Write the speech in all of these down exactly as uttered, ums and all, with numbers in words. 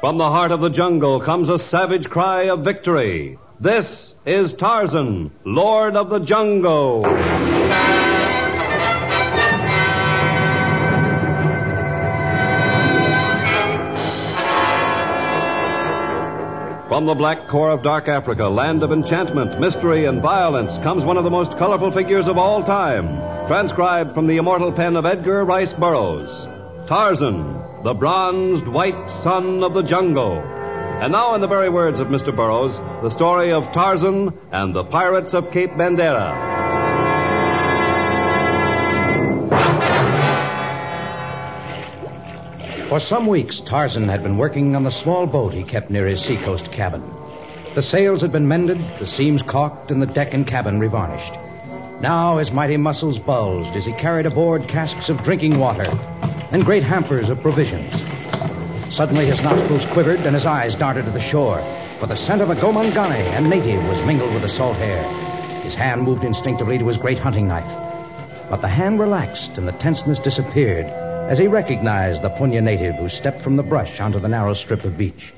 From the heart of the jungle comes a savage cry of victory. This is Tarzan, Lord of the Jungle. From the black core of dark Africa, land of enchantment, mystery, and violence, comes one of the most colorful figures of all time, transcribed from the immortal pen of Edgar Rice Burroughs. Tarzan, the bronzed white son of the jungle. And now, in the very words of Mister Burroughs, the story of Tarzan and the Pirates of Cape Bandera. For some weeks, Tarzan had been working on the small boat he kept near his seacoast cabin. The sails had been mended, the seams caulked, and the deck and cabin revarnished. Now his mighty muscles bulged as he carried aboard casks of drinking water and great hampers of provisions. Suddenly his nostrils quivered and his eyes darted to the shore, for the scent of a Gomangane, a native, was mingled with the salt air. His hand moved instinctively to his great hunting knife. But the hand relaxed and the tenseness disappeared as he recognized the Punya native who stepped from the brush onto the narrow strip of beach.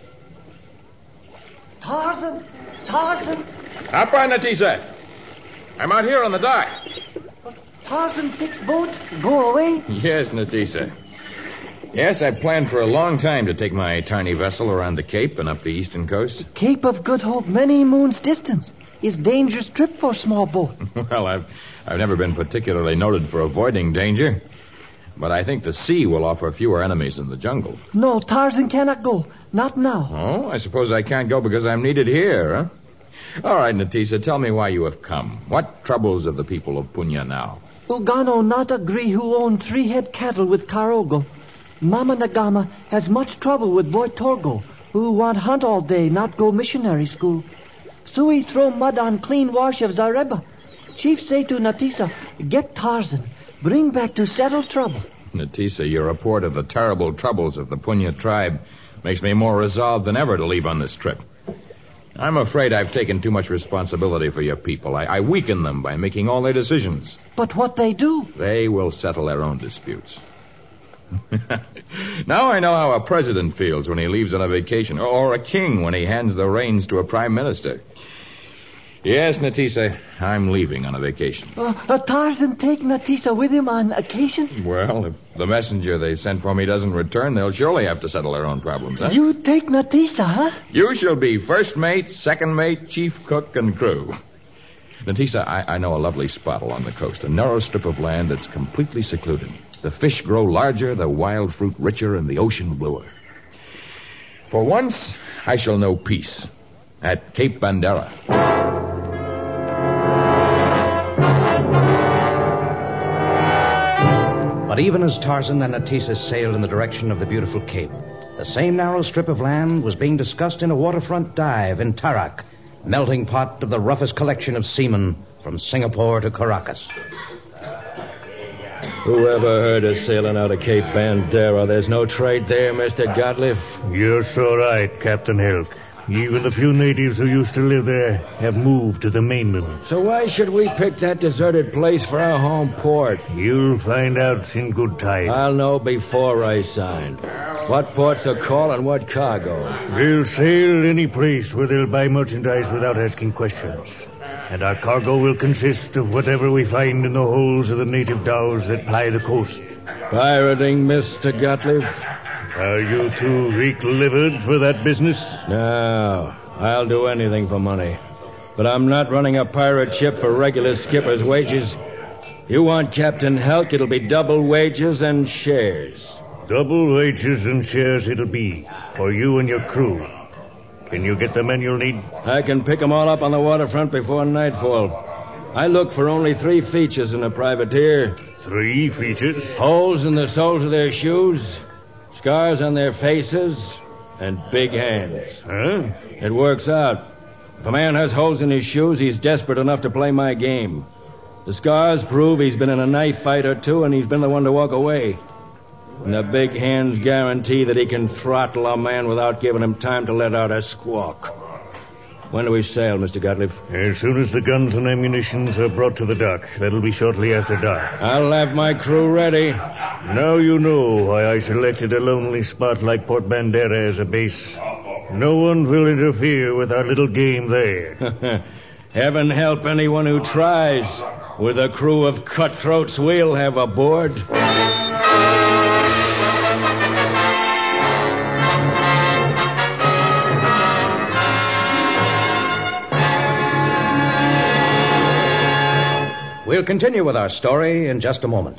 Tarzan! Tarzan! Up on Natisa. I'm out here on the dock. Tarzan fixed boat? Go away? Yes, Natisa. Yes, I planned for a long time to take my tiny vessel around the Cape and up the eastern coast. Cape of Good Hope, many moons distance. Is dangerous trip for small boat. Well, I've I've never been particularly noted for avoiding danger. But I think the sea will offer fewer enemies than the jungle. No, Tarzan cannot go. Not now. Oh, I suppose I can't go because I'm needed here, huh? All right, Natisa, tell me why you have come. What troubles of the people of Punya now? Ugano not agree who own three head cattle with Karogo. Mama Nagama has much trouble with boy Torgo, who want hunt all day, not go missionary school. Sui throw mud on clean wash of Zareba. Chief say to Natisa, get Tarzan. Bring back to settle trouble. Natisa, your report of the terrible troubles of the Punya tribe makes me more resolved than ever to leave on this trip. I'm afraid I've taken too much responsibility for your people. I, I weaken them by making all their decisions. But what they do? They will settle their own disputes. Now I know how a president feels when he leaves on a vacation, or a king when he hands the reins to a prime minister. Yes, Natisa, I'm leaving on a vacation. Uh, uh, Tarzan take Natisa with him on occasion? Well, if the messenger they sent for me doesn't return, they'll surely have to settle their own problems, huh? You take Natisa, huh? You shall be first mate, second mate, chief cook, and crew. Natisa, I, I know a lovely spot along the coast, a narrow strip of land that's completely secluded. The fish grow larger, the wild fruit richer, and the ocean bluer. For once, I shall know peace at Cape Bandera. But even as Tarzan and Natisa sailed in the direction of the beautiful Cape, the same narrow strip of land was being discussed in a waterfront dive in Tarak, melting pot of the roughest collection of seamen from Singapore to Caracas. Whoever heard of sailing out of Cape Bandera? There's no trade there, Mister Gottlieb. You're so right, Captain Hilk. Even the few natives who used to live there have moved to the mainland. So why should we pick that deserted place for our home port? You'll find out in good time. I'll know before I sign. What ports are called and what cargo? We'll sail any place where they'll buy merchandise without asking questions. And our cargo will consist of whatever we find in the holes of the native dhows that ply the coast. Pirating, Mister Gottlieb? Are you too weak-livered for that business? No, I'll do anything for money. But I'm not running a pirate ship for regular skipper's wages. You want Captain Helk, it'll be double wages and shares. Double wages and shares it'll be for you and your crew. Can you get the men you'll need? I can pick them all up on the waterfront before nightfall. I look for only three features in a privateer. Three features? Holes in the soles of their shoes, scars on their faces, and big hands. Huh? It works out. If a man has holes in his shoes, he's desperate enough to play my game. The scars prove he's been in a knife fight or two, and he's been the one to walk away. And the big hands guarantee that he can throttle a man without giving him time to let out a squawk. When do we sail, Mister Gottlieb? As soon as the guns and ammunitions are brought to the dock. That'll be shortly after dark. I'll have my crew ready. Now you know why I selected a lonely spot like Port Bandera as a base. No one will interfere with our little game there. Heaven help anyone who tries. With a crew of cutthroats we'll have aboard. We'll continue with our story in just a moment.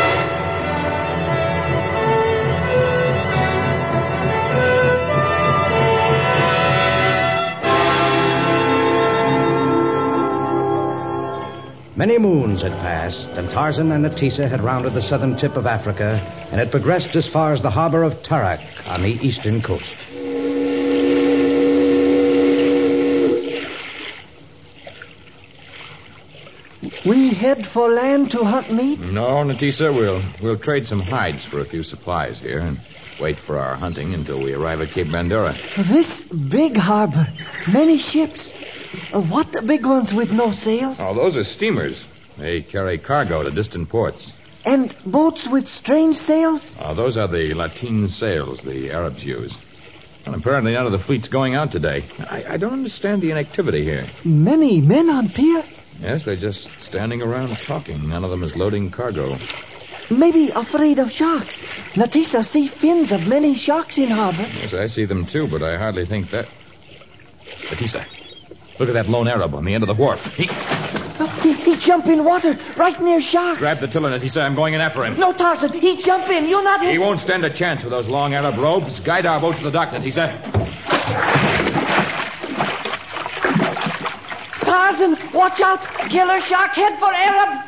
Many moons had passed, and Tarzan and Natisa had rounded the southern tip of Africa and had progressed as far as the harbor of Tarak on the eastern coast. We head for land to hunt meat? No, Natisa, we'll, we'll trade some hides for a few supplies here and wait for our hunting until we arrive at Cape Bandera. This big harbor, many ships. Uh, what the big ones with no sails? Oh, those are steamers. They carry cargo to distant ports. And boats with strange sails? Oh, those are the lateen sails the Arabs use. Well, apparently none of the fleet's going out today. I, I don't understand the inactivity here. Many men on pier? Yes, they're just standing around talking. None of them is loading cargo. Maybe afraid of sharks. Natisa see fins of many sharks in harbor. Yes, I see them too, but I hardly think that... Natisa, look at that lone Arab on the end of the wharf. He... He, he jump in water right near sharks. Grab the tiller, Natisa. I'm going in after him. No, Tarzan. He jump in. You're not... He won't stand a chance with those long Arab robes. Guide our boat to the dock, Natisa. Tarzan, watch out. Killer shark head for Arab.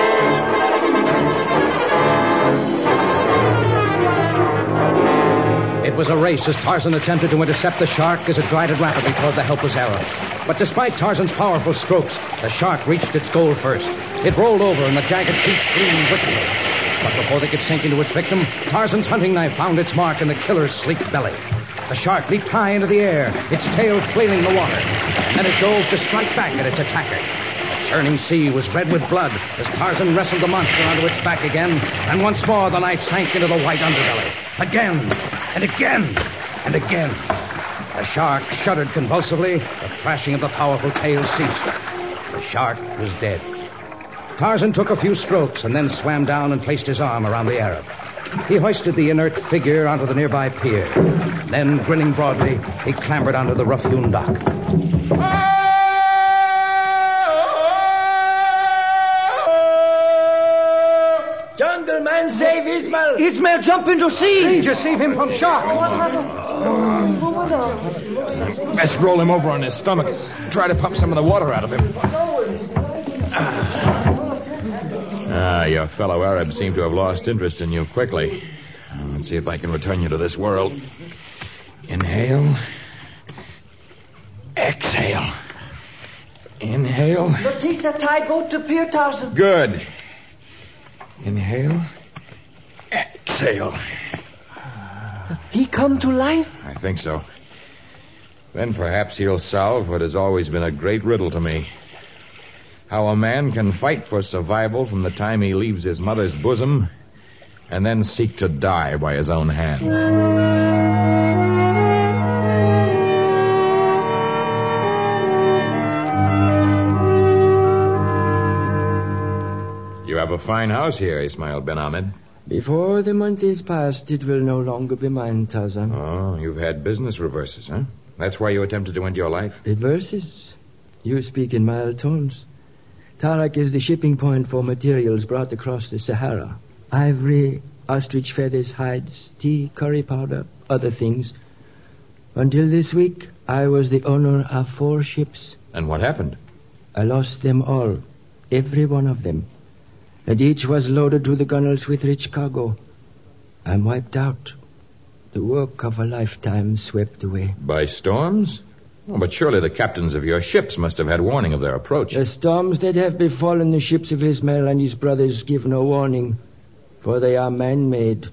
It was a race as Tarzan attempted to intercept the shark as it glided rapidly toward the helpless Arab. But despite Tarzan's powerful strokes, the shark reached its goal first. It rolled over and the jagged teeth gleamed wickedly. But before they could sink into its victim, Tarzan's hunting knife found its mark in the killer's sleek belly. The shark leaped high into the air, its tail flailing the water. And then it dove to strike back at its attacker. The churning sea was red with blood as Tarzan wrestled the monster onto its back again, and once more the knife sank into the white underbelly. Again, and again, and again. The shark shuddered convulsively. The thrashing of the powerful tail ceased. The shark was dead. Tarzan took a few strokes and then swam down and placed his arm around the Arab. He hoisted the inert figure onto the nearby pier. Then, grinning broadly, he clambered onto the rough-hewn dock. Jungle man, save Ismail! Ismail, jump into sea! Ranger, save him from shark! Let's roll him over on his stomach. Try to pump some of the water out of him. Ah, your fellow Arabs seem to have lost interest in you quickly. Let's see if I can return you to this world. Inhale. Exhale. Inhale. Natisa, tie boat to pier, Tarzan. Good. Inhale. Exhale. He come to life? I think so. Then perhaps he'll solve what has always been a great riddle to me. How a man can fight for survival from the time he leaves his mother's bosom and then seek to die by his own hand. You have a fine house here, Ismail Ben Ahmed. Before the month is past, it will no longer be mine, Tarzan. Oh, you've had business reverses, huh? That's why you attempted to end your life? Reverses? You speak in mild tones. Tarak is the shipping point for materials brought across the Sahara. Ivory, ostrich feathers, hides, tea, curry powder, other things. Until this week, I was the owner of four ships. And what happened? I lost them all, every one of them. And each was loaded to the gunnels with rich cargo. I'm wiped out. The work of a lifetime swept away. By storms? Oh, but surely the captains of your ships must have had warning of their approach. The storms that have befallen the ships of Ismail and his brothers give no warning, for they are man-made.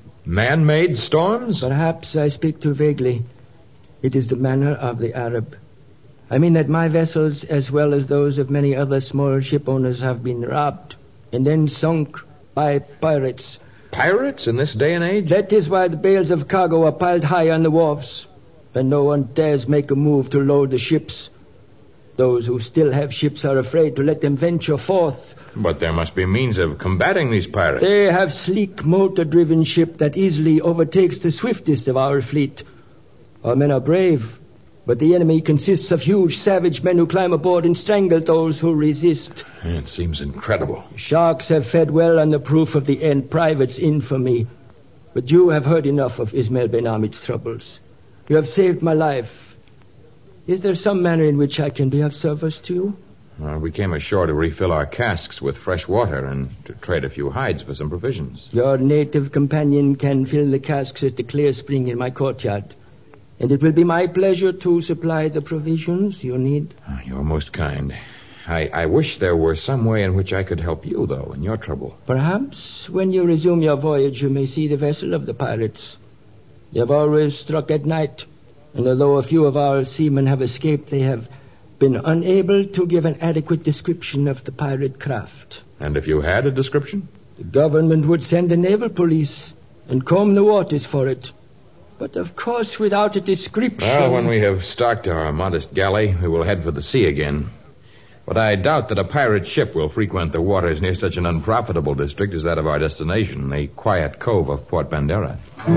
Man-made storms? Perhaps I speak too vaguely. It is the manner of the Arab. I mean that my vessels, as well as those of many other small ship owners, have been robbed and then sunk by pirates. Pirates in this day and age? That is why the bales of cargo are piled high on the wharfs, and no one dares make a move to load the ships. Those who still have ships are afraid to let them venture forth. But there must be means of combating these pirates. They have sleek, motor-driven ship that easily overtakes the swiftest of our fleet. Our men are brave, but the enemy consists of huge, savage men who climb aboard and strangle those who resist. It seems incredible. Sharks have fed well on the proof of the end private's infamy. But you have heard enough of Ismail Ben Hamid's troubles. You have saved my life. Is there some manner in which I can be of service to you? Uh, we came ashore to refill our casks with fresh water and to trade a few hides for some provisions. Your native companion can fill the casks at the clear spring in my courtyard. And it will be my pleasure to supply the provisions you need. Uh, you're most kind. I, I wish there were some way in which I could help you, though, in your trouble. Perhaps when you resume your voyage, you may see the vessel of the pirates. You have always struck at night, and although a few of our seamen have escaped, they have been unable to give an adequate description of the pirate craft. And if you had a description? The government would send a naval police and comb the waters for it. But, of course, without a description... Well, when we have stocked our modest galley, we will head for the sea again. But I doubt that a pirate ship will frequent the waters near such an unprofitable district as that of our destination, the quiet cove of Port Bandera.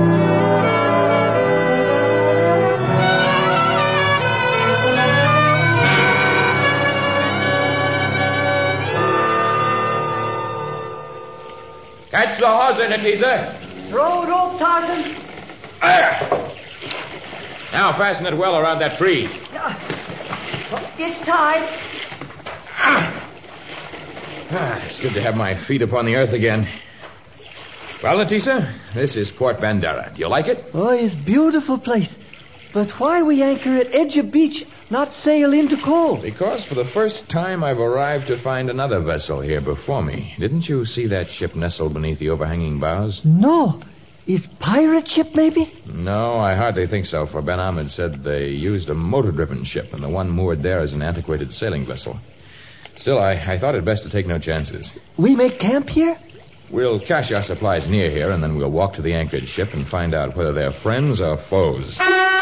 Catch the hawser, Natisa. Throw rope, Tarzan. There! Now fasten it well around that tree. Uh, it's tied. Ah. Ah, it's good to have my feet upon the earth again. Well, Natisa, this is Port Bandera. Do you like it? Oh, it's a beautiful place. But why we anchor at edge of beach, not sail into cove? Because for the first time I've arrived to find another vessel here before me. Didn't you see that ship nestled beneath the overhanging bows? No. Is pirate ship, maybe? No, I hardly think so, for Ben Hamid said they used a motor-driven ship, and the one moored there is an antiquated sailing vessel. Still, I, I thought it best to take no chances. We make camp here? We'll cache our supplies near here, and then we'll walk to the anchored ship and find out whether they're friends or foes.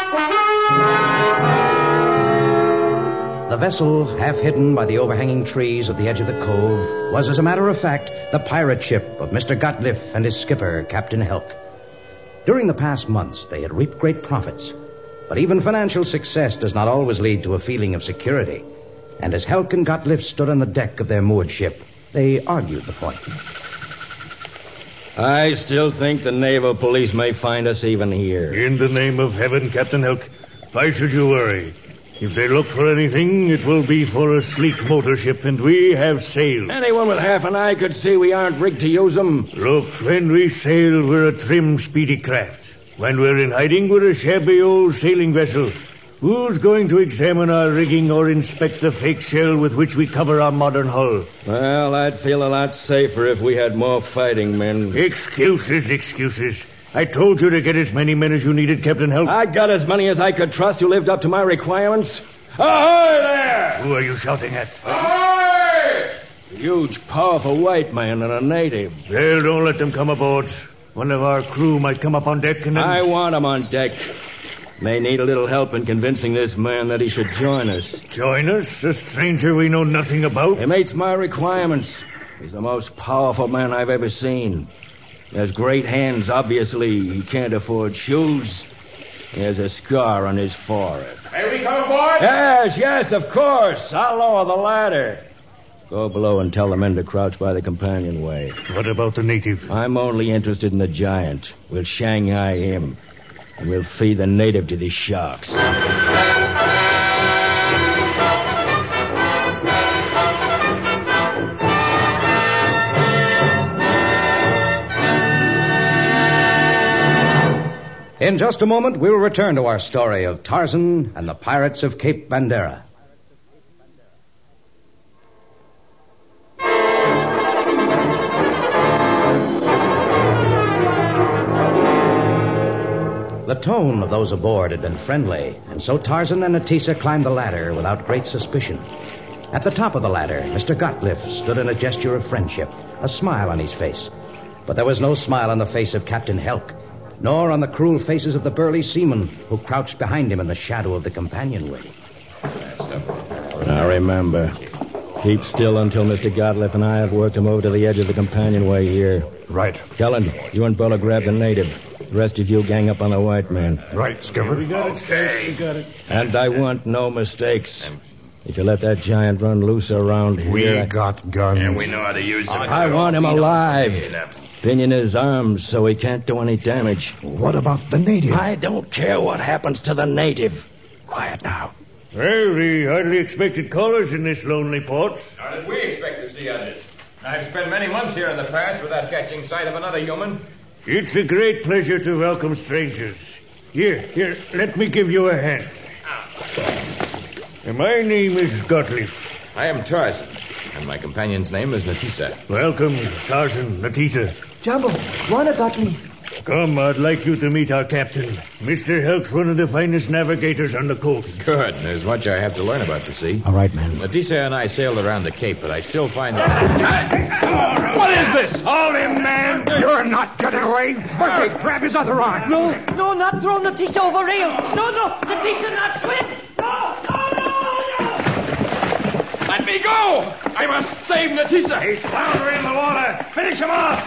The vessel, half hidden by the overhanging trees at the edge of the cove, was, as a matter of fact, the pirate ship of Mister Gutliff and his skipper, Captain Helk. During the past months, they had reaped great profits. But even financial success does not always lead to a feeling of security. And as Helk and Gutliff stood on the deck of their moored ship, they argued the point. I still think the naval police may find us even here. In the name of heaven, Captain Helk, why should you worry? If they look for anything, it will be for a sleek motor ship, and we have sailed. Anyone with half an eye could see we aren't rigged to use them. Look, when we sail, we're a trim, speedy craft. When we're in hiding, we're a shabby old sailing vessel. Who's going to examine our rigging or inspect the fake shell with which we cover our modern hull? Well, I'd feel a lot safer if we had more fighting men. Excuses, excuses. I told you to get as many men as you needed, Captain Help. I got as many as I could trust who lived up to my requirements. Ahoy there! Who are you shouting at? Ahoy! A huge, powerful white man and a native. Well, don't let them come aboard. One of our crew might come up on deck and then... I want him on deck. May need a little help in convincing this man that he should join us. Join us? A stranger we know nothing about? He meets my requirements. He's the most powerful man I've ever seen. He has great hands, obviously. He can't afford shoes. He has a scar on his forehead. May we come aboard? Yes, yes, of course. I'll lower the ladder. Go below and tell the men to crouch by the companionway. What about the native? I'm only interested in the giant. We'll Shanghai him. And we'll feed the native to the sharks. In just a moment, we'll return to our story of Tarzan and the Pirates of Cape Bandera. The tone of those aboard had been friendly, and so Tarzan and Natisa climbed the ladder without great suspicion. At the top of the ladder, Mister Gottlieb stood in a gesture of friendship, a smile on his face. But there was no smile on the face of Captain Helk, nor on the cruel faces of the burly seamen who crouched behind him in the shadow of the companionway. Now remember, keep still until Mister Gottlieb and I have worked him over to the edge of the companionway here. Right. Kellen, you and Buller grab the native. The rest of you gang up on the white man. Right, Skipper. We got it, sir. We got it. And I want no mistakes. If you let that giant run loose around here... We I... got guns. And we know how to use them. I want him alive. Pinion his arms so he can't do any damage. What about the native? I don't care what happens to the native. Quiet now. Well, we hardly expected callers in this lonely port. How did we expect to see others? I've spent many months here in the past without catching sight of another human. It's a great pleasure to welcome strangers. Here, here, let me give you a hand. My name is Gottlieb. I am Tarzan, and my companion's name is Natisa. Welcome, Tarzan, Natisa. Jumbo, Juana Gottlieb. Come, I'd like you to meet our captain. Mister Helk's one of the finest navigators on the coast. Good. There's much I have to learn about the sea. All right, man. Natisa and I sailed around the Cape, but I still find that... What is this? Hold him, man. You're not getting away. Bertie, grab his other arm. No, no, not throw Natisa over rail. No, no, Natisa not swim. No, no, no, no. Let me go! I must save Natisa. He's floundering in the water. Finish him off.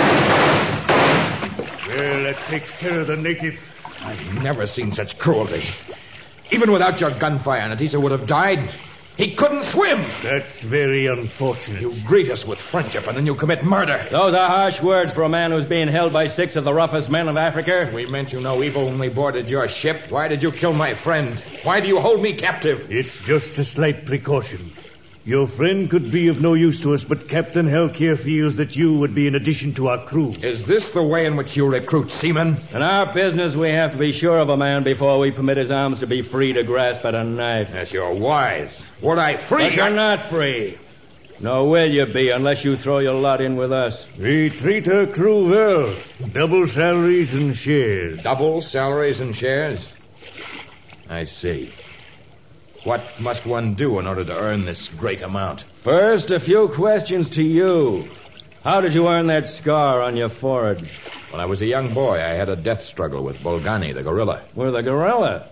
Well, that takes care of the native. I've never seen such cruelty. Even without your gunfire, Natisa would have died. He couldn't swim. That's very unfortunate. You greet us with friendship, and then you commit murder. Those are harsh words for a man who's being held by six of the roughest men of Africa. We meant you no evil when we boarded your ship. Why did you kill my friend? Why do you hold me captive? It's just a slight precaution. Your friend could be of no use to us, but Captain Helk here feels that you would be an addition to our crew. Is this the way in which you recruit seamen? In our business, we have to be sure of a man before we permit his arms to be free to grasp at a knife. Yes, you're wise. Were I free... But you're not free. Nor will you be unless you throw your lot in with us. We treat our crew well. Double salaries and shares. Double salaries and shares? I see. What must one do in order to earn this great amount? First, a few questions to you. How did you earn that scar on your forehead? When I was a young boy, I had a death struggle with Bolgani, the gorilla. With a gorilla?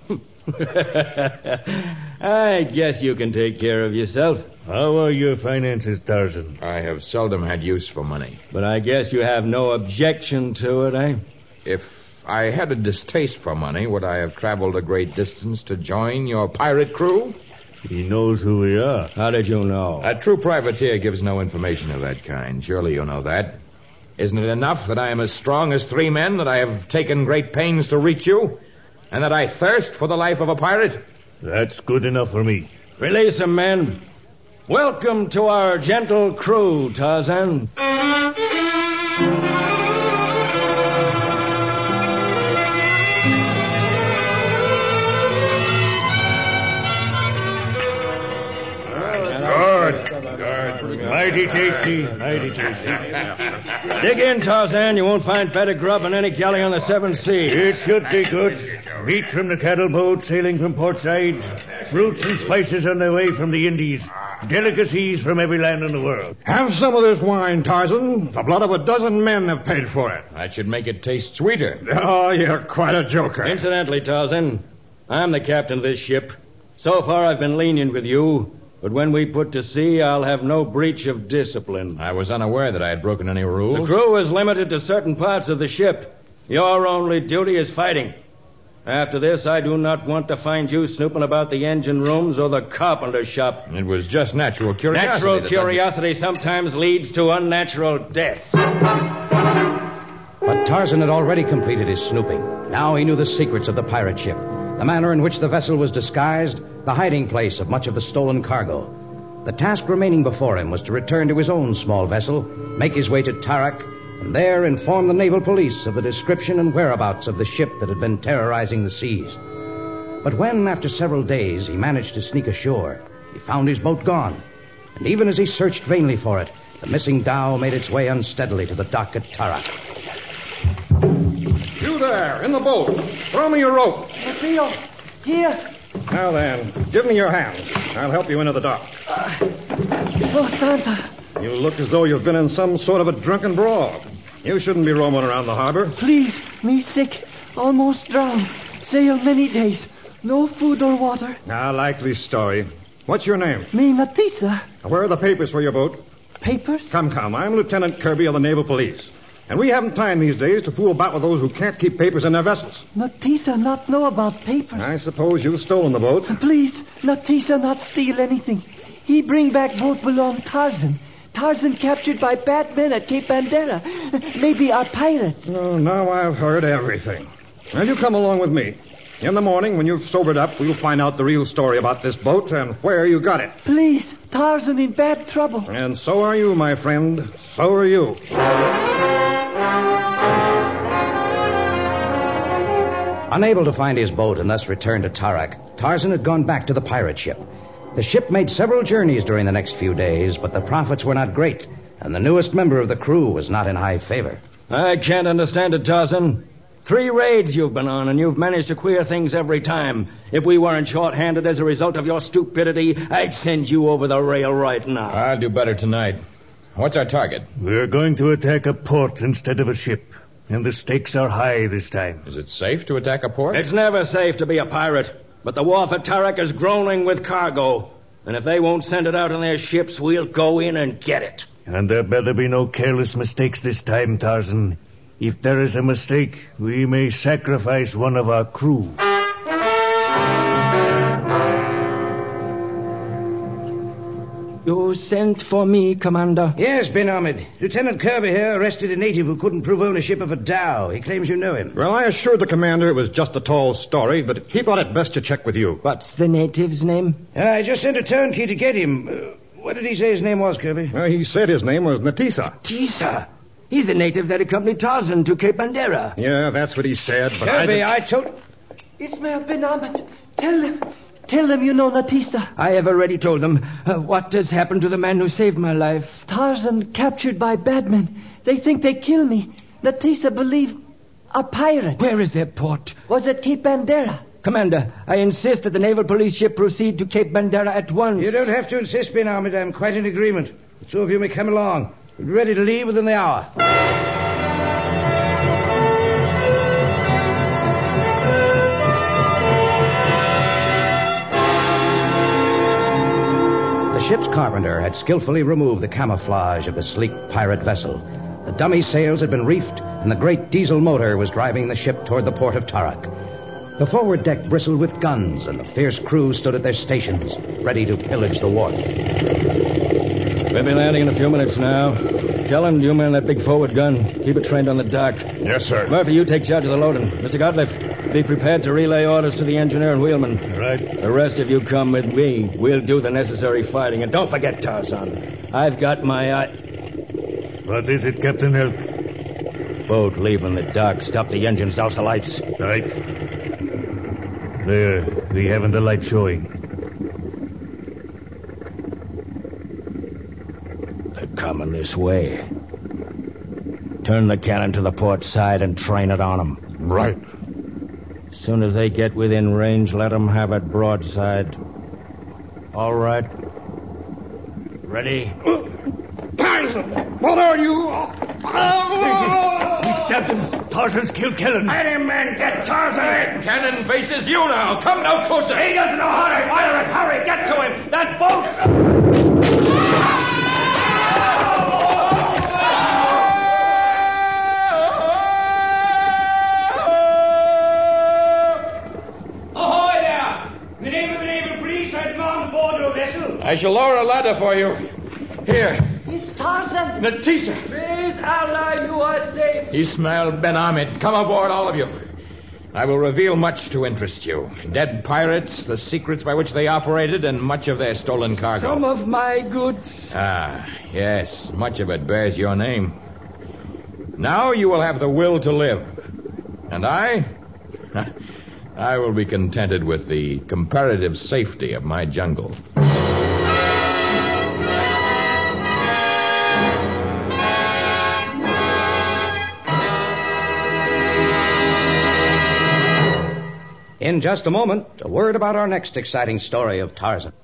I guess you can take care of yourself. How are your finances, Tarzan? I have seldom had use for money. But I guess you have no objection to it, eh? If I had a distaste for money, would I have traveled a great distance to join your pirate crew? He knows who we are. How did you know? A true privateer gives no information of that kind. Surely you know that. Isn't it enough that I am as strong as three men, that I have taken great pains to reach you, and that I thirst for the life of a pirate? That's good enough for me. Release him, men. Welcome to our gentle crew, Tarzan. Mighty tasty, mighty tasty. Dig in, Tarzan. You won't find better grub in any galley on the seven seas. It should be good. Meat from the cattle boat sailing from port side. Fruits and spices on their way from the Indies. Delicacies from every land in the world. Have some of this wine, Tarzan. The blood of a dozen men have paid for it. That should make it taste sweeter. Oh, you're quite a joker. Incidentally, Tarzan, I'm the captain of this ship. So far, I've been lenient with you. But when we put to sea, I'll have no breach of discipline. I was unaware that I had broken any rules. The crew is limited to certain parts of the ship. Your only duty is fighting. After this, I do not want to find you snooping about the engine rooms or the carpenter shop. It was just natural curiosity. Natural curiosity sometimes leads to unnatural deaths. But Tarzan had already completed his snooping. Now he knew the secrets of the pirate ship, the manner in which the vessel was disguised, the hiding place of much of the stolen cargo. The task remaining before him was to return to his own small vessel, make his way to Tarak, and there inform the naval police of the description and whereabouts of the ship that had been terrorizing the seas. But when, after several days, he managed to sneak ashore, he found his boat gone. And even as he searched vainly for it, the missing dhow made its way unsteadily to the dock at Tarak. You there, there, in the boat. Throw me your rope. Mateo, here. Now then, give me your hand. I'll help you into the dock. Uh, oh, Santa. You look as though you've been in some sort of a drunken brawl. You shouldn't be roaming around the harbor. Please, me sick. Almost drowned. Sail many days. No food or water. Ah, likely story. What's your name? Me, Natisa. Where are the papers for your boat? Papers? Come, come. I'm Lieutenant Kirby of the Naval Police. And we haven't time these days to fool about with those who can't keep papers in their vessels. Natisa not know about papers. I suppose you've stolen the boat. Please, Natisa not steal anything. He bring back boat belong Tarzan. Tarzan captured by bad men at Cape Bandera. Maybe are pirates. Oh, now I've heard everything. Well, you come along with me. In the morning, when you've sobered up, we'll find out the real story about this boat and where you got it. Please, Tarzan in bad trouble. And so are you, my friend. So are you. Unable to find his boat and thus return to Tarak, Tarzan had gone back to the pirate ship. The ship made several journeys during the next few days, but the profits were not great, and the newest member of the crew was not in high favor. I can't understand it, Tarzan. Three raids you've been on, and you've managed to queer things every time. If we weren't short-handed as a result of your stupidity, I'd send you over the rail right now. I'll do better tonight. What's our target? We're going to attack a port instead of a ship, and the stakes are high this time. Is it safe to attack a port? It's never safe to be a pirate, but the wharf at Tarak is groaning with cargo. And if they won't send it out in their ships, we'll go in and get it. And there better be no careless mistakes this time, Tarzan. If there is a mistake, we may sacrifice one of our crew. You sent for me, Commander? Yes, Ben Ahmed. Lieutenant Kirby here arrested a native who couldn't prove ownership of a dhow. He claims you know him. Well, I assured the commander it was just a tall story, but he thought it best to check with you. What's the native's name? Uh, I just sent a turnkey to get him. Uh, what did he say his name was, Kirby? Uh, he said his name was Natisa. Tisa. He's the native that accompanied Tarzan to Cape Bandera. Yeah, that's what he said, but Kirby, I... I told... Ismail bin Ahmed, tell them. Tell them you know Natisa. I have already told them. Uh, what has happened to the man who saved my life? Tarzan captured by bad men. They think they kill me. Natisa believe a pirate. Where is their port? Was at Cape Bandera. Commander, I insist that the naval police ship proceed to Cape Bandera at once. You don't have to insist, Ben Ahmed. I'm quite in agreement. The two of you may come along. We'll be ready to leave within the hour. The ship's carpenter had skillfully removed the camouflage of the sleek pirate vessel. The dummy sails had been reefed, and the great diesel motor was driving the ship toward the port of Tarak. The forward deck bristled with guns, and the fierce crew stood at their stations, ready to pillage the wharf. We'll be landing in a few minutes now. Kellen, you man that big forward gun. Keep it trained on the dock. Yes, sir. Murphy, you take charge of the loading. Mister Godliff, be prepared to relay orders to the engineer and wheelman. Right. The rest of you come with me. We'll do the necessary fighting. And don't forget Tarzan. I've got my eye... What is it, Captain Elk? Boat leaving the dock. Stop the engines, douse the lights. Right. There, we haven't the light showing. Coming this way. Turn the cannon to the port side and train it on them. Right. As soon as they get within range, let them have it broadside. All right. Ready? Tarzan! What are you? He stabbed him. Tarzan's killed Kellen. Any man get Tarzan! Cannon faces you now. Come no closer. He doesn't know how to fire it. Hurry, get to him. That boat's... I shall lower a ladder for you. Here. It's Tarzan. Natisa. Praise Allah, you are safe. Ismail Ben Ahmed. Come aboard, all of you. I will reveal much to interest you. Dead pirates, the secrets by which they operated, and much of their stolen cargo. Some of my goods. Ah, yes. Much of it bears your name. Now you will have the will to live. And I... I will be contented with the comparative safety of my jungle. In just a moment, a word about our next exciting story of Tarzan.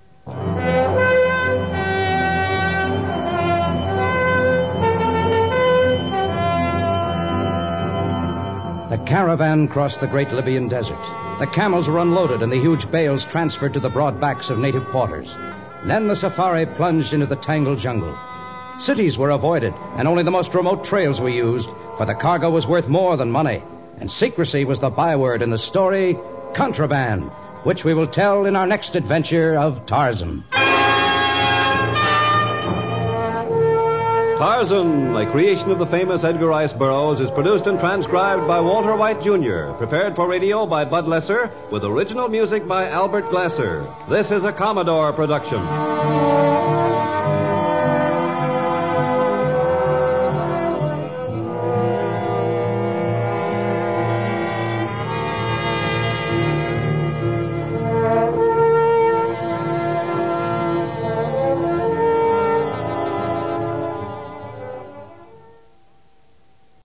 The caravan crossed the great Libyan desert. The camels were unloaded and the huge bales transferred to the broad backs of native quarters. Then the safari plunged into the tangled jungle. Cities were avoided, and only the most remote trails were used, for the cargo was worth more than money, and secrecy was the byword in the story, Contraband, which we will tell in our next adventure of Tarzan. Tarzan, a creation of the famous Edgar Rice Burroughs, is produced and transcribed by Walter White, Junior, prepared for radio by Bud Lesser, with original music by Albert Glasser. This is a Commodore production.